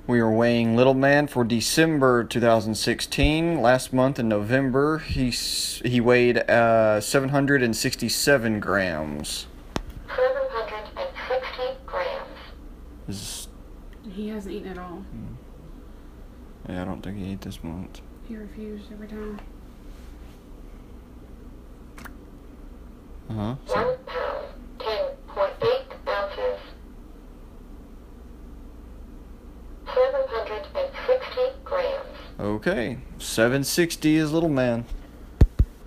We are weighing Little Man for December 2016. Last month in November, he weighed 767 grams. 760 grams. He hasn't eaten at all. Yeah, I don't think he ate this month. He refused every time. 1 pound, 10.8 ounces. 760 grams. Okay, 760 is Little Man.